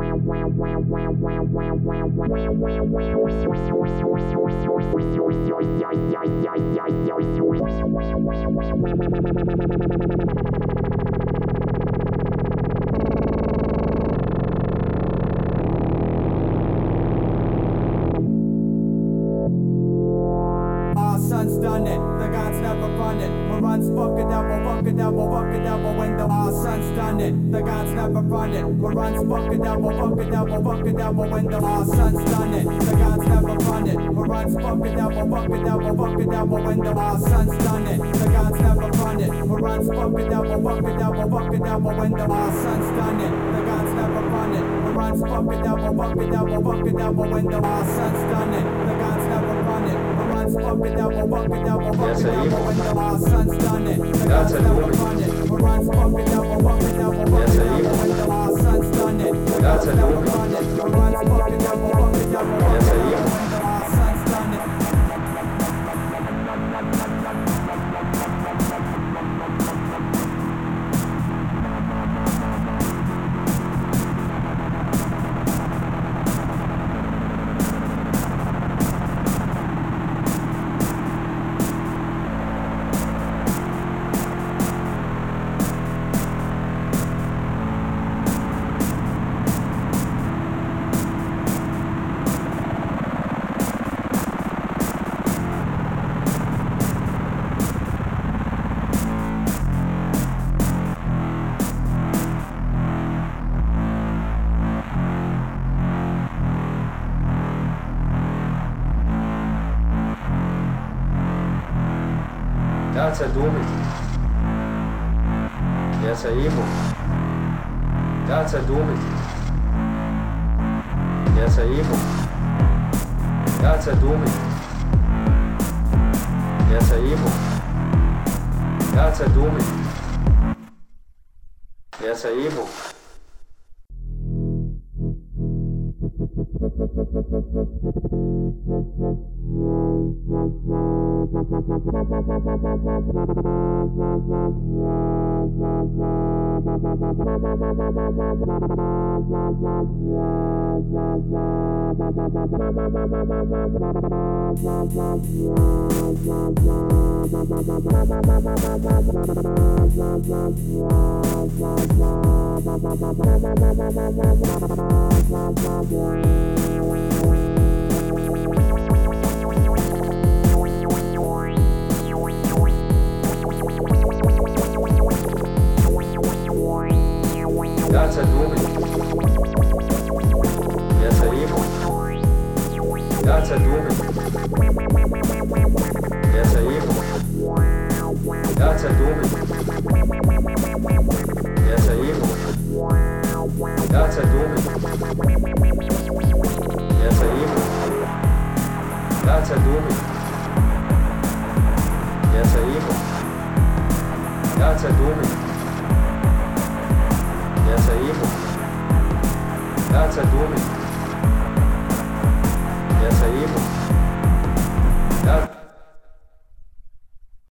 Son's done it, the gods never run it. Runs fuck a devil, fuck a devil, fuck a devil. When the son's done it, the gods never run it. Runs fuck a devil, fuck a devil, fuck a devil. When the son's done it, the gods never run it. Runs fuck a devil, fuck a devil, fuck a devil. When the son's done it, the gods never run it. Runs fuck a devil, fuck a devil, fuck a devil. When the son's done it, the gods never run it. Runs fuck a devil, fuck a devil, fuck a devil. When the son's done it, the gods never run it. Runs fuck a devil, fuck a devil, fuck a devil. When the son's done it, the gods never run it. Runs fuck a devil, fuck a devil, fuck a devil. When the son's done it, the gods never run it. Runs fuck a devil, fuck a devil, fuck a devil. When the son's done it. Це думить. Я це їму. Я це думить. Я це їму. Я це думить. Я це їму. Я це думить. Я це їму. Я це думаю. Я це їму. Я це думаю. Я це їму. Я це думаю. Я це їму. Я це думаю. Я це їму. Я це думаю. Я це їму. Я це думаю. Я це їму. Я це думаю. Я це їму.